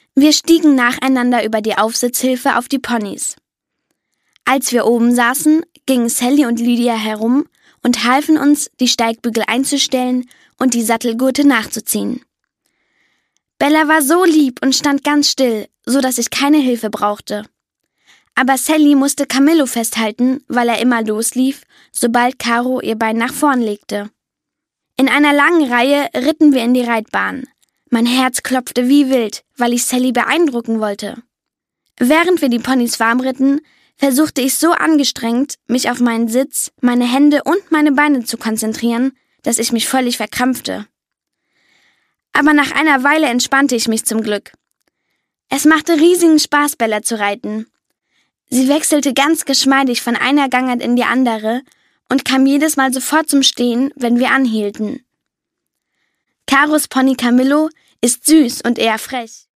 Wir stiegen nacheinander über die Aufsitzhilfe auf die Ponys. Als wir oben saßen, gingen Sally und Lydia herum und halfen uns, die Steigbügel einzustellen und die Sattelgurte nachzuziehen. Bella war so lieb und stand ganz still, so dass ich keine Hilfe brauchte. Aber Sally musste Camillo festhalten, weil er immer loslief, sobald Caro ihr Bein nach vorn legte. In einer langen Reihe ritten wir in die Reitbahn. Mein Herz klopfte wie wild, weil ich Sally beeindrucken wollte. Während wir die Ponys warm ritten, versuchte ich so angestrengt, mich auf meinen Sitz, meine Hände und meine Beine zu konzentrieren, dass ich mich völlig verkrampfte. Aber nach einer Weile entspannte ich mich zum Glück. Es machte riesigen Spaß, Bella zu reiten. Sie wechselte ganz geschmeidig von einer Gangart in die andere und kam jedes Mal sofort zum Stehen, wenn wir anhielten. Caros Pony Camillo ist süß und eher frech.